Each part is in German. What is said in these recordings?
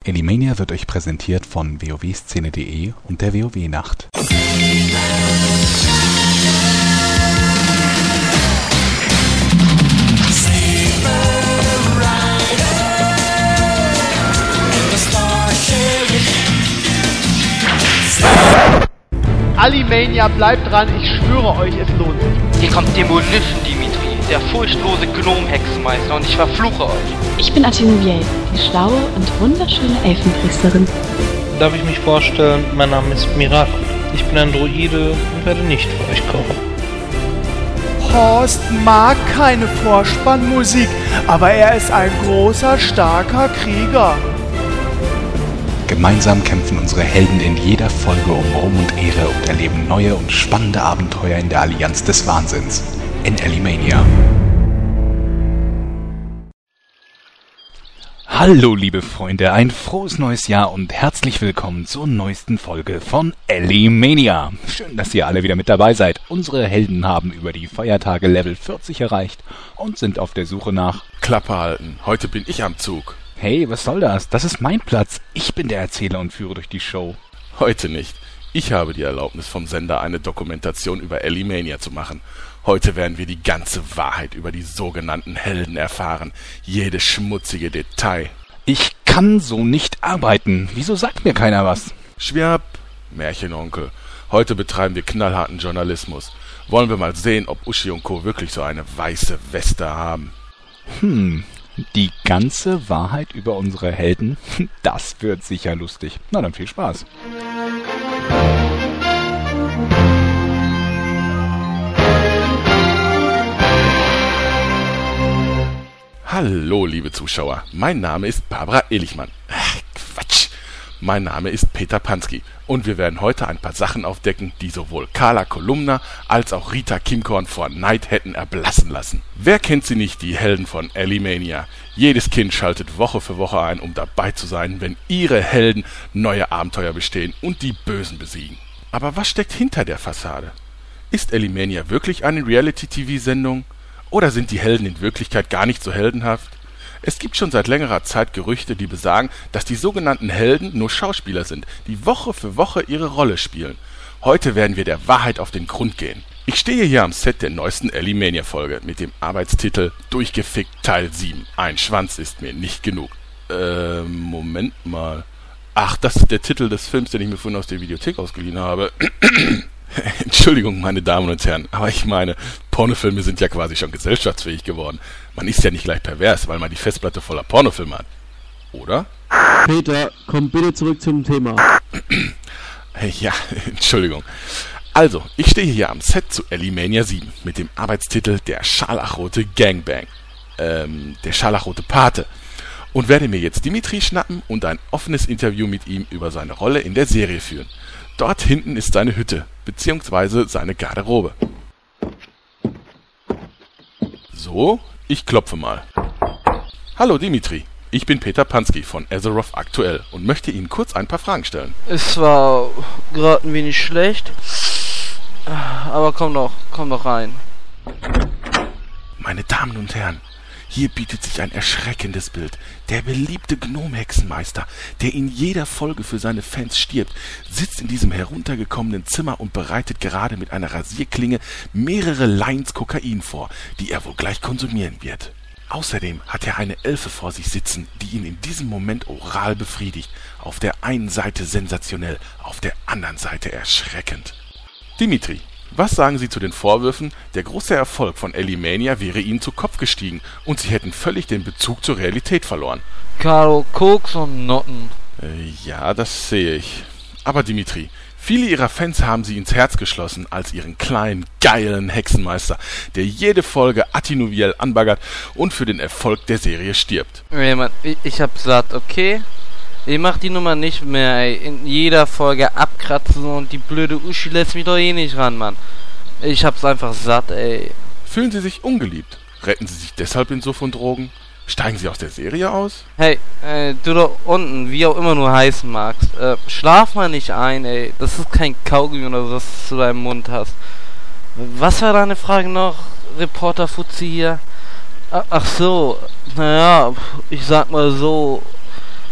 Elimania wird euch präsentiert von wowszene.de und der WoW-Nacht. Alimania, bleibt dran, ich schwöre euch, es lohnt sich. Hier kommt Demolition Dimitri, der furchtlose Gnom-Hexenmeister, und ich verfluche euch. Ich bin Atinoviel, die schlaue und wunderschöne Elfenpriesterin. Darf ich mich vorstellen, mein Name ist Miracle. Ich bin ein Druide und werde nicht für euch kochen. Horst mag keine Vorspannmusik, aber er ist ein großer, starker Krieger. Gemeinsam kämpfen unsere Helden in jeder Folge um Ruhm und Ehre und erleben neue und spannende Abenteuer in der Allianz des Wahnsinns. In Elimania. Hallo liebe Freunde, ein frohes neues Jahr und herzlich willkommen zur neuesten Folge von Elimania. Schön, dass ihr alle wieder mit dabei seid. Unsere Helden haben über die Feiertage Level 40 erreicht und sind auf der Suche nach... Klappe halten, heute bin ich am Zug. Hey, was soll das? Das ist mein Platz. Ich bin der Erzähler und führe durch die Show. Heute nicht. Ich habe die Erlaubnis vom Sender, eine Dokumentation über Elimania zu machen. Heute werden wir die ganze Wahrheit über die sogenannten Helden erfahren. Jedes schmutzige Detail. Ich kann so nicht arbeiten. Wieso sagt mir keiner was? Schwab, Märchenonkel. Heute betreiben wir knallharten Journalismus. Wollen wir mal sehen, ob Uschi und Co. wirklich so eine weiße Weste haben. Die ganze Wahrheit über unsere Helden? Das wird sicher lustig. Na dann viel Spaß. Hallo, liebe Zuschauer. Mein Name ist Barbara Ehlichmann. Quatsch. Mein Name ist Peter Panski und wir werden heute ein paar Sachen aufdecken, die sowohl Carla Kolumna als auch Rita Kimkorn vor Neid hätten erblassen lassen. Wer kennt sie nicht, die Helden von Elimania? Jedes Kind schaltet Woche für Woche ein, um dabei zu sein, wenn ihre Helden neue Abenteuer bestehen und die Bösen besiegen. Aber was steckt hinter der Fassade? Ist Elimania wirklich eine Reality-TV-Sendung? Oder sind die Helden in Wirklichkeit gar nicht so heldenhaft? Es gibt schon seit längerer Zeit Gerüchte, die besagen, dass die sogenannten Helden nur Schauspieler sind, die Woche für Woche ihre Rolle spielen. Heute werden wir der Wahrheit auf den Grund gehen. Ich stehe hier am Set der neuesten Elimania-Folge mit dem Arbeitstitel Durchgefickt Teil 7. Ein Schwanz ist mir nicht genug. Moment mal. Ach, das ist der Titel des Films, den ich mir vorhin aus der Videothek ausgeliehen habe. Entschuldigung, meine Damen und Herren, aber ich meine, Pornofilme sind ja quasi schon gesellschaftsfähig geworden. Man ist ja nicht gleich pervers, weil man die Festplatte voller Pornofilme hat. Oder? Peter, komm bitte zurück zum Thema. Ja, Entschuldigung. Also, ich stehe hier am Set zu Elimania 7 mit dem Arbeitstitel Der Scharlachrote Gangbang. Der Scharlachrote Pate. Und werde mir jetzt Dimitri schnappen und ein offenes Interview mit ihm über seine Rolle in der Serie führen. Dort hinten ist seine Hütte, beziehungsweise seine Garderobe. So, ich klopfe mal. Hallo Dimitri, ich bin Peter Panski von Azeroth Aktuell und möchte Ihnen kurz ein paar Fragen stellen. Es war gerade ein wenig schlecht, aber komm doch rein. Meine Damen und Herren, hier bietet sich ein erschreckendes Bild. Der beliebte Gnome-Hexenmeister, der in jeder Folge für seine Fans stirbt, sitzt in diesem heruntergekommenen Zimmer und bereitet gerade mit einer Rasierklinge mehrere Lines Kokain vor, die er wohl gleich konsumieren wird. Außerdem hat er eine Elfe vor sich sitzen, die ihn in diesem Moment oral befriedigt. Auf der einen Seite sensationell, auf der anderen Seite erschreckend. Dimitri, was sagen Sie zu den Vorwürfen, der große Erfolg von Elimania wäre Ihnen zu Kopf gestiegen und Sie hätten völlig den Bezug zur Realität verloren? Caro, Koks und Notten. Ja, das sehe ich. Aber Dimitri, viele Ihrer Fans haben Sie ins Herz geschlossen als Ihren kleinen, geilen Hexenmeister, der jede Folge Atinoviel anbaggert und für den Erfolg der Serie stirbt. Ey, Mann, ich hab satt, okay? Ich mach die Nummer nicht mehr, ey. In jeder Folge abkratzen und die blöde Uschi lässt mich doch eh nicht ran, Mann. Ich hab's einfach satt, ey. Fühlen Sie sich ungeliebt? Retten Sie sich deshalb in Suff und Drogen? Steigen Sie aus der Serie aus? Hey, du da unten, wie auch immer du heißen magst, schlaf mal nicht ein, ey. Das ist kein Kaugummi oder so, was du zu deinem Mund hast. Was war deine Frage noch, Reporter Fuzzi hier? Ach so, naja, ich sag mal so,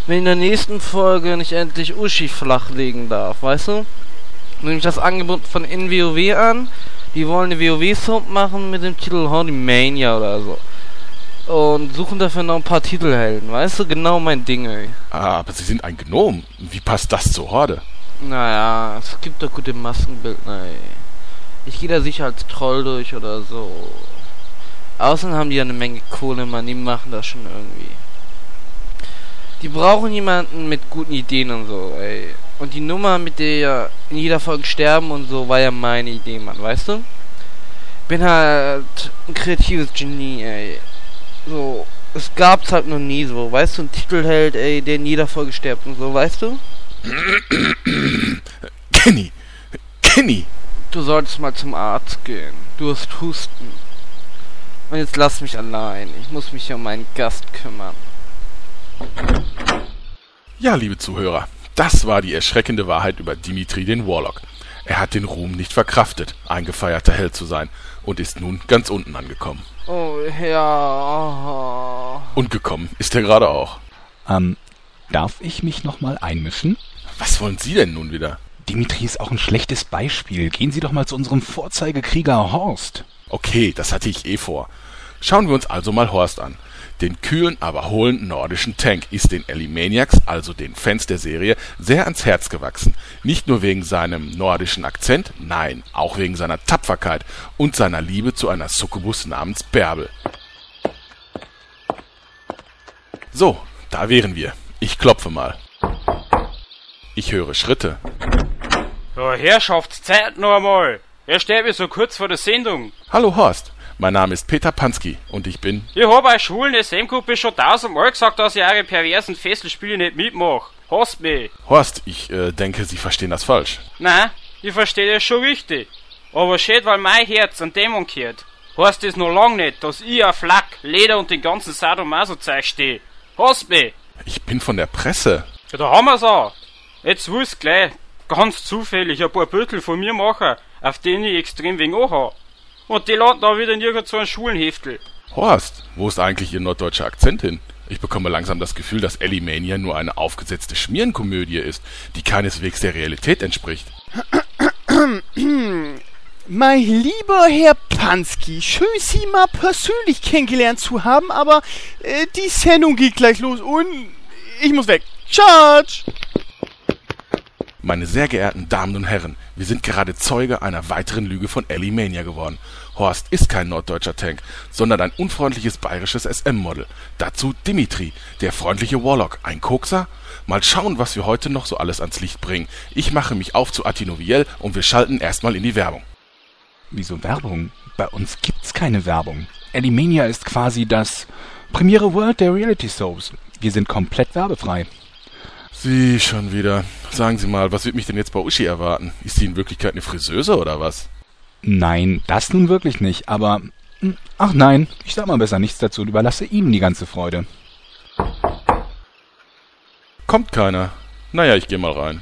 wenn in der nächsten Folge nicht endlich Uschi flachlegen darf, weißt du? Nehme ich das Angebot von NWoW an, die wollen eine WoW-Soap machen mit dem Titel Horde Mania oder so. Und suchen dafür noch ein paar Titelhelden, weißt du? Genau mein Ding, ey. Ah, aber Sie sind ein Gnom. Wie passt das zur Horde? Naja, es gibt doch gute Maskenbildner, ey. Ich gehe da sicher als Troll durch oder so. Außerdem haben die ja eine Menge Kohle, Mann, die machen das schon irgendwie. Die brauchen jemanden mit guten Ideen und so, ey. Und die Nummer, mit der ja in jeder Folge sterben und so, war ja meine Idee, Mann, weißt du? Bin halt ein kreatives Genie, ey. So, es gab's halt noch nie so, weißt du, ein Titelheld, ey, der in jeder Folge stirbt und so, weißt du? Kenny! Du solltest mal zum Arzt gehen. Du hast Husten. Und jetzt lass mich allein. Ich muss mich um meinen Gast kümmern. Ja, liebe Zuhörer, das war die erschreckende Wahrheit über Dimitri den Warlock. Er hat den Ruhm nicht verkraftet, ein gefeierter Held zu sein und ist nun ganz unten angekommen. Oh, ja. Und gekommen ist er gerade auch. Darf ich mich nochmal einmischen? Was wollen Sie denn nun wieder? Dimitri ist auch ein schlechtes Beispiel. Gehen Sie doch mal zu unserem Vorzeigekrieger Horst. Okay, das hatte ich eh vor. Schauen wir uns also mal Horst an. Den kühlen, aber hohlen nordischen Tank ist den Elimaniacs, also den Fans der Serie, sehr ans Herz gewachsen. Nicht nur wegen seinem nordischen Akzent, nein, auch wegen seiner Tapferkeit und seiner Liebe zu einer Succubus namens Bärbel. So, da wären wir. Ich klopfe mal. Ich höre Schritte. Ja, Herrschaftszeit noch einmal. Wer steht mir so kurz vor der Sendung? Hallo Horst, mein Name ist Peter Panski und ich bin... Ich hab euch schwulen SM-Gruppe schon 1000-mal gesagt, dass ich eure perversen Fesselspiele nicht mitmache. Hasst mich. Horst, ich denke, Sie verstehen das falsch. Nein, ich verstehe das schon richtig. Aber schön, weil mein Herz an Dämon gehört. Heißt das noch lang nicht, dass ich auf Lack, Leder und den ganzen Sadomaso-Zeug stehe. Hasst mich. Ich bin von der Presse. Ja, da haben wir's auch. Jetzt willst gleich ganz zufällig ein paar Büttel von mir machen, auf denen ich extrem wenig anhabe. Und die landen da wieder in irgend so einen Schulenheftel. Horst, wo ist eigentlich Ihr norddeutscher Akzent hin? Ich bekomme langsam das Gefühl, dass Elimania nur eine aufgesetzte Schmierenkomödie ist, die keineswegs der Realität entspricht. Mein lieber Herr Panski, schön Sie mal persönlich kennengelernt zu haben, aber die Sendung geht gleich los und ich muss weg. Tschatsch! Meine sehr geehrten Damen und Herren, wir sind gerade Zeuge einer weiteren Lüge von Elimania geworden. Horst ist kein norddeutscher Tank, sondern ein unfreundliches bayerisches SM-Model. Dazu Dimitri, der freundliche Warlock, ein Kokser? Mal schauen, was wir heute noch so alles ans Licht bringen. Ich mache mich auf zu Atinoviel und wir schalten erstmal in die Werbung. Wieso Werbung? Bei uns gibt's keine Werbung. Elimania ist quasi das Premiere World der Reality Soaps. Wir sind komplett werbefrei. Sie schon wieder. Sagen Sie mal, was wird mich denn jetzt bei Uschi erwarten? Ist sie in Wirklichkeit eine Friseuse oder was? Nein, das nun wirklich nicht, aber... Ach nein, ich sag mal besser nichts dazu und überlasse Ihnen die ganze Freude. Kommt keiner. Naja, ich geh mal rein.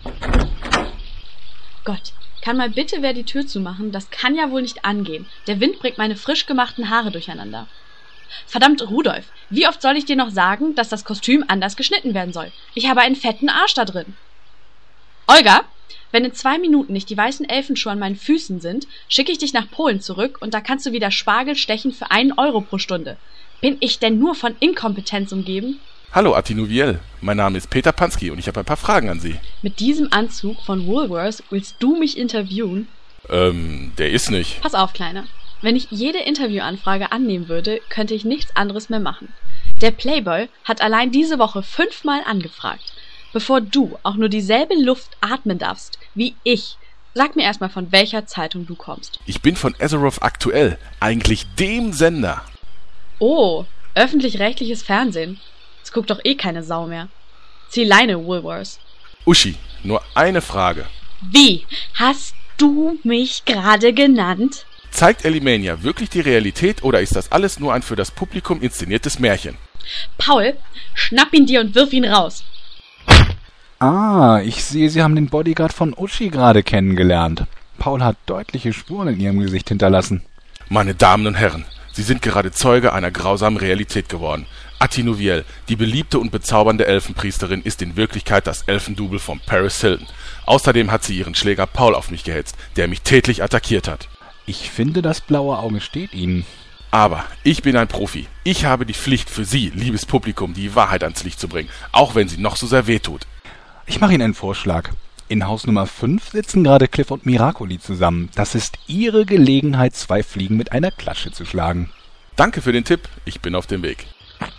Gott, kann mal bitte wer die Tür zumachen? Das kann ja wohl nicht angehen. Der Wind bringt meine frisch gemachten Haare durcheinander. Verdammt, Rudolf, wie oft soll ich dir noch sagen, dass das Kostüm anders geschnitten werden soll? Ich habe einen fetten Arsch da drin. Olga, wenn in 2 Minuten nicht die weißen Elfenschuhe an meinen Füßen sind, schicke ich dich nach Polen zurück und da kannst du wieder Spargel stechen für 1 Euro pro Stunde. Bin ich denn nur von Inkompetenz umgeben? Hallo Atinoviel, mein Name ist Peter Panski und ich habe ein paar Fragen an Sie. Mit diesem Anzug von Woolworths willst du mich interviewen? Der ist nicht. Pass auf, Kleiner. Wenn ich jede Interviewanfrage annehmen würde, könnte ich nichts anderes mehr machen. Der Playboy hat allein diese Woche 5-mal angefragt. Bevor du auch nur dieselbe Luft atmen darfst wie ich, sag mir erstmal, von welcher Zeitung du kommst. Ich bin von Azeroth Aktuell, eigentlich dem Sender. Oh, öffentlich-rechtliches Fernsehen. Das guckt doch eh keine Sau mehr. Zieh Leine, Woolworths. Uschi, nur eine Frage. Wie? Hast du mich gerade genannt? Zeigt Elimania wirklich die Realität oder ist das alles nur ein für das Publikum inszeniertes Märchen? Paul, schnapp ihn dir und wirf ihn raus. Ah, ich sehe, Sie haben den Bodyguard von Uschi gerade kennengelernt. Paul hat deutliche Spuren in Ihrem Gesicht hinterlassen. Meine Damen und Herren, Sie sind gerade Zeuge einer grausamen Realität geworden. Atinoviel, die beliebte und bezaubernde Elfenpriesterin, ist in Wirklichkeit das Elfendouble von Paris Hilton. Außerdem hat sie ihren Schläger Paul auf mich gehetzt, der mich tätlich attackiert hat. Ich finde, das blaue Auge steht Ihnen. Aber ich bin ein Profi. Ich habe die Pflicht für Sie, liebes Publikum, die Wahrheit ans Licht zu bringen, auch wenn sie noch so sehr wehtut. Ich mache Ihnen einen Vorschlag. In Haus Nummer 5 sitzen gerade Cliff und Miracoli zusammen. Das ist Ihre Gelegenheit, 2 Fliegen mit einer Klatsche zu schlagen. Danke für den Tipp, ich bin auf dem Weg.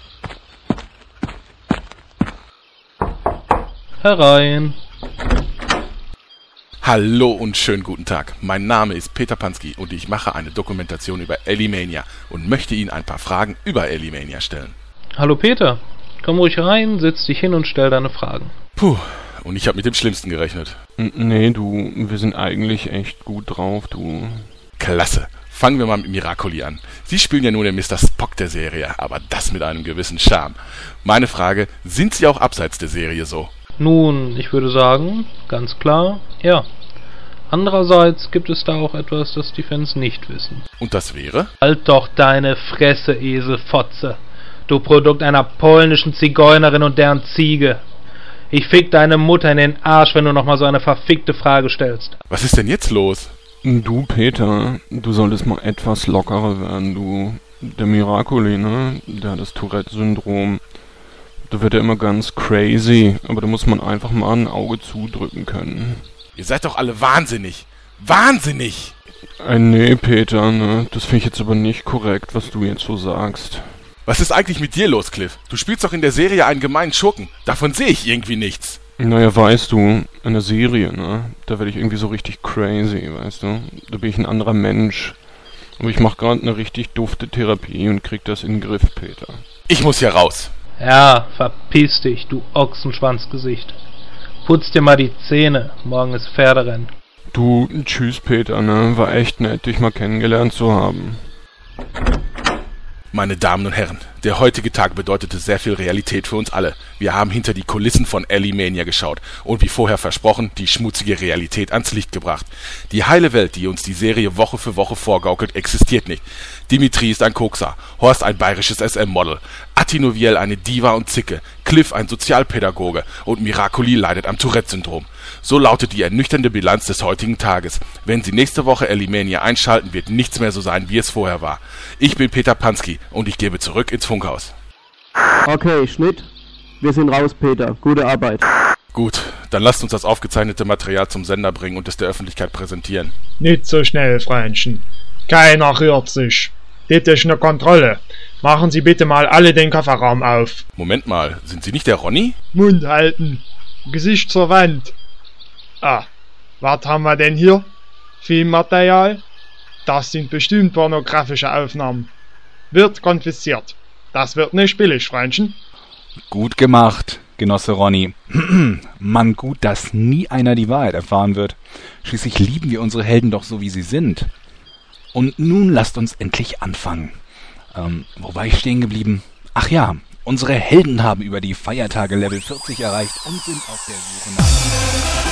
Herein. Hallo und schönen guten Tag. Mein Name ist Peter Panski und ich mache eine Dokumentation über Elimania und möchte Ihnen ein paar Fragen über Elimania stellen. Hallo Peter. Komm ruhig rein, setz dich hin und stell deine Fragen. Puh, und ich habe mit dem Schlimmsten gerechnet. Nee, du, wir sind eigentlich echt gut drauf, du. Klasse. Fangen wir mal mit Miracoli an. Sie spielen ja nur den Mr. Spock der Serie, aber das mit einem gewissen Charme. Meine Frage, sind Sie auch abseits der Serie so? Nun, ich würde sagen, ganz klar, ja. Andererseits gibt es da auch etwas, das die Fans nicht wissen. Und das wäre? Halt doch deine Fresse, Eselfotze. Du Produkt einer polnischen Zigeunerin und deren Ziege. Ich fick deine Mutter in den Arsch, wenn du nochmal so eine verfickte Frage stellst. Was ist denn jetzt los? Du, Peter, du solltest mal etwas lockerer werden, du. Der Miracoli, ne? Der hat das Tourette-Syndrom. Da wird er immer ganz crazy, aber da muss man einfach mal ein Auge zudrücken können. Ihr seid doch alle wahnsinnig. Wahnsinnig! Nee, Peter, ne? Das finde ich jetzt aber nicht korrekt, was du jetzt so sagst. Was ist eigentlich mit dir los, Cliff? Du spielst doch in der Serie einen gemeinen Schurken. Davon sehe ich irgendwie nichts. Naja, weißt du, in der Serie, ne? Da werde ich irgendwie so richtig crazy, weißt du? Da bin ich ein anderer Mensch. Aber ich mache gerade eine richtig dufte Therapie und krieg das in den Griff, Peter. Ich muss hier raus. Ja, verpiss dich, du Ochsenschwanzgesicht. Putz dir mal die Zähne, morgen ist Pferderennen. Du, tschüss Peter, ne? War echt nett, dich mal kennengelernt zu haben. Meine Damen und Herren, der heutige Tag bedeutete sehr viel Realität für uns alle. Wir haben hinter die Kulissen von Elimania geschaut und wie vorher versprochen, die schmutzige Realität ans Licht gebracht. Die heile Welt, die uns die Serie Woche für Woche vorgaukelt, existiert nicht. Dimitri ist ein Kokser, Horst ein bayerisches SM-Model, Atinoviel eine Diva und Zicke, Cliff ein Sozialpädagoge und Miracoli leidet am Tourette-Syndrom. So lautet die ernüchternde Bilanz des heutigen Tages. Wenn Sie nächste Woche Elimania einschalten, wird nichts mehr so sein, wie es vorher war. Ich bin Peter Panski und ich gebe zurück ins Funkhaus. Okay, Schnitt. Wir sind raus, Peter. Gute Arbeit. Gut, dann lasst uns das aufgezeichnete Material zum Sender bringen und es der Öffentlichkeit präsentieren. Nicht so schnell, Freundchen. Keiner rührt sich. Das ist eine Kontrolle. Machen Sie bitte mal alle den Kofferraum auf. Moment mal, sind Sie nicht der Ronny? Mund halten. Gesicht zur Wand. Ah, was haben wir denn hier? Filmmaterial? Das sind bestimmt pornografische Aufnahmen. Wird konfisziert. Das wird nicht billig, Freundchen. Gut gemacht, Genosse Ronny. Mann, gut, dass nie einer die Wahrheit erfahren wird. Schließlich lieben wir unsere Helden doch so, wie sie sind. Und nun lasst uns endlich anfangen. Wo war ich stehen geblieben? Ach ja, unsere Helden haben über die Feiertage Level 40 erreicht und sind auf der Suche nach...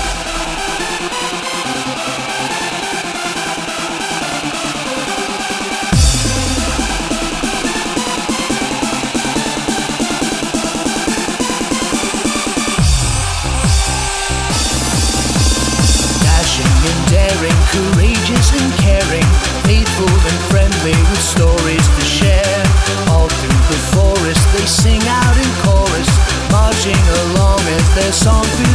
Daring, courageous and caring, faithful and friendly with stories to share. All through the forest they sing out in chorus, marching along as their song fills